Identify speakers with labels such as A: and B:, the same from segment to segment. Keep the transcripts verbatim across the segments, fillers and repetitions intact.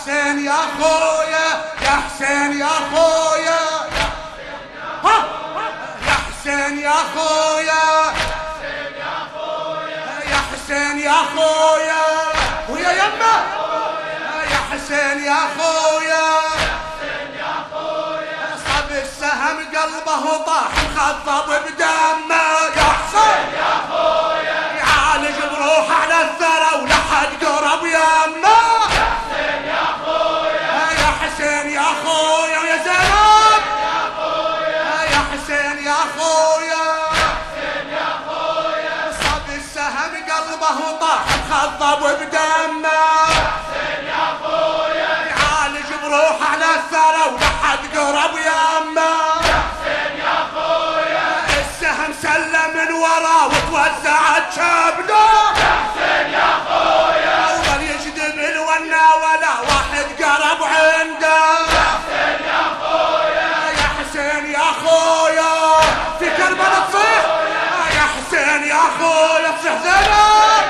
A: حسين يا خويا يا حسين يا خويا ها يا حسين يا خويا يا حسين يا خويا ويا يمه يا حسين يا خويا صاب السهم قلبه طاح مخضب بدمه يا حسين
B: يا خويا
A: يعالج بروحه على الثرى ولحد قرب يمه
B: يا حسين يا خويا
A: يا حسين يا خويا ويا زينب
B: يا خويا
A: يا حسين يا خويا
B: حسين يا خويا
A: صاب السهم قلبه طاح مخضب بدمه
B: حسين يا خويا
A: يعالج بروحه على الثرى ولحد قرب يمه
B: حسين يا خويا
A: السهم سلم من ورا وتوزعت شبله
B: حسين يا خويا
A: وظل يجذب الونا ولا واحد قرب عنده
B: حسين يا خويا
A: يا حسين يا خويا في كربلاء تصيح يا حسين يا خويا تصيح زينب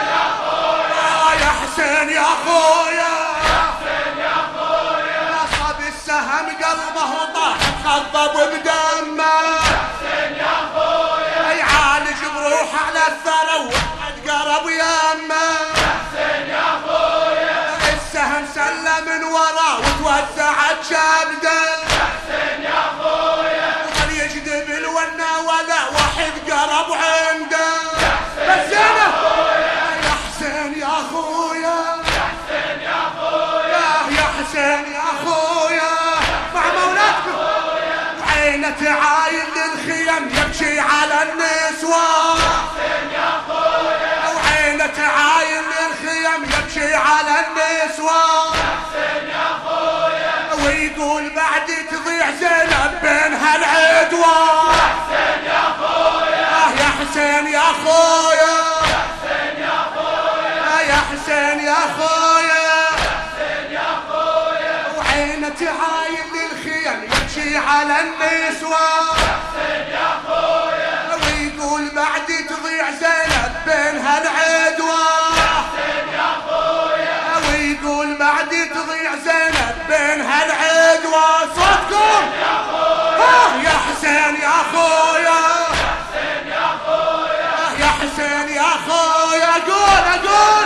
A: يا حسين يا خويا
B: حسين يا خويا
A: صاب السهم قلبه طاح مخضب بدمه
B: حسين يا خويا
A: يعالج بروحه على الثرى وواحد قرب يمه
B: حسين يا خويا
A: السهم سلم من ورا وتوزعت شبده
B: حسين يا خويا
A: وظل يجذب الونا ولا واحد قرب عنده بس زينب يا حسين يا خويا
B: حسين يا خويا
A: يا حسين يا خويا مع مولاتكم وعينه تعاين للخيم يمشي على النسوان
B: حسين يا خويا
A: وعينه تعاين للخيم يمشي على النسوان
B: حسين يا خويا
A: ويقول بعد تضيع زينب بين هالعدوان
B: حسين يا خويا
A: يا حسين يا خويا
B: حسين يا خويا
A: يا حسين يا خويا
B: حسين يا خويا
A: وعينه تعاين للخيم يمشي على النسوان
B: حسين يا خويا
A: ويقول بعد تضيع زينب بين هالعدوان
B: حسين يا خويا
A: ويقول بعد تضيع زينب بين هالعدوان صوتكم
B: يا خويا
A: آه يا حسين يا خويا
B: حسين يا خويا
A: يا حسين يا خويا اقول اقول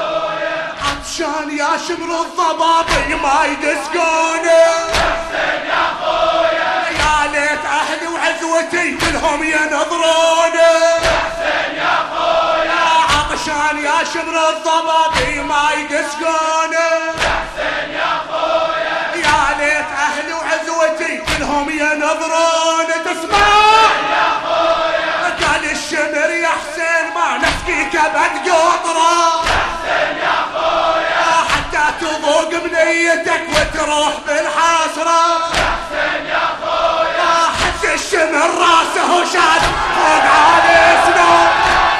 A: عطشان يا شمر الضبابي ما يدسقوني
B: حسين يا خويا
A: يا ليت اهلي وعزوتي كلهم ينظروني
B: حسين يا خويا
A: عطشان يا شمر الضبابي ما يدسقوني
B: حسين يا خويا
A: يا ليت اهلي وعزوتي كلهم ينظروني تسمع
B: يا خويا
A: قال الشمر يا حسين ما نسقي كبد قطره
B: حسين يا خويا
A: حتى تضوق بنيتك وتروح بالحسره
B: حسين يا خويا
A: حس الشمر راسه وشاد فوق عالي سنون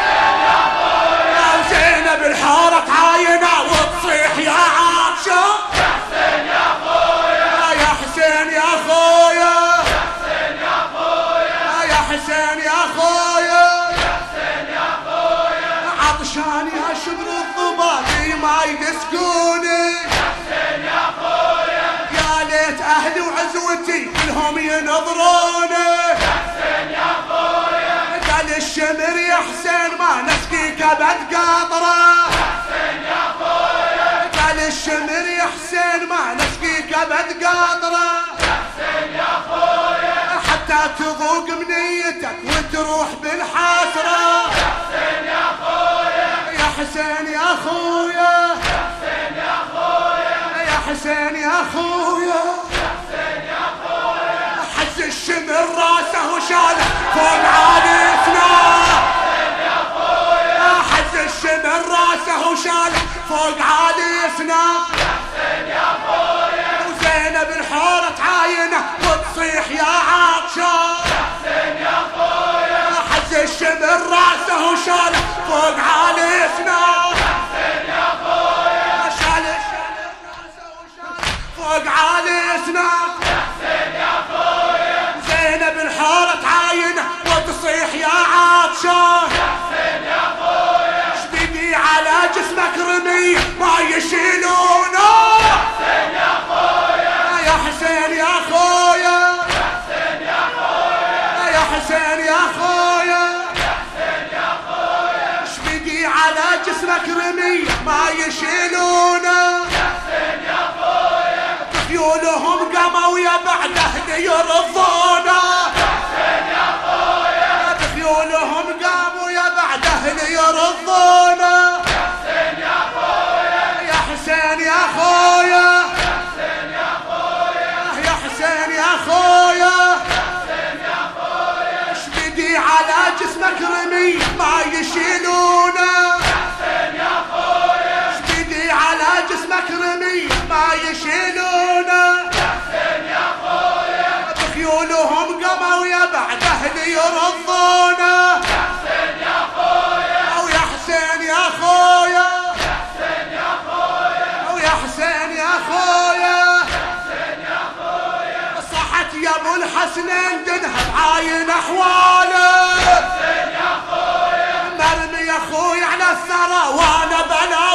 A: وزينب الحارة عاينة وتصيح يا عطشة
B: حسين يا خويا
A: يا حسين يا خويا
B: حسين يا خويا
A: يا حسين يا خويا
B: حسين يا خويا
A: عطشان يا شمر الضبابي ما يدسقوني
B: حسين يا خويا
A: يا ليت اهلي وعزوتي كلهم ينظروني
B: حسين يا خويا
A: قال الشمر يا حسين ما نسقي كبد قطره
B: حسين يا خويا
A: قال الشمر يا حسين ما نسقي كبد قطره
B: حسين يا خويا
A: حتى تذوق منيتك وتروح بالحسره
B: حسين يا خويا
A: يا حسين يا خويا
B: حسين يا خويا
A: يا حسين يا خويا
B: حسين يا خويا
A: حز الشمر راسه وشاله فوق عالي سناه
B: حسين يا خويا
A: حز الشمر راسه وشاله فوق عالي سناه
B: حسين يا خويا
A: وزينب الحورة عاينة وتصيح يا عطشة
B: حسين يا خويا
A: حز الشمر راسه وشاله فوق عالي سناه
B: حسين يا خويا
A: شاله راسه وشاله فوق عالي سناه
B: حسين يا خويا
A: زينب الحورة عاينة وتصيح يا عطشة
B: حسين يا خويا
A: شبيدي على جسمك رمي ما يشيلونه
B: حسين
A: يشيلونا بخيولهم قاموا يا بعد اهلي يرضونا او يا حسين يا خويا او يا حسين يا خويا صحت يا ابو الحسنين دنها بعاين احواله مرمي يا خويا على الثرى وانا بلا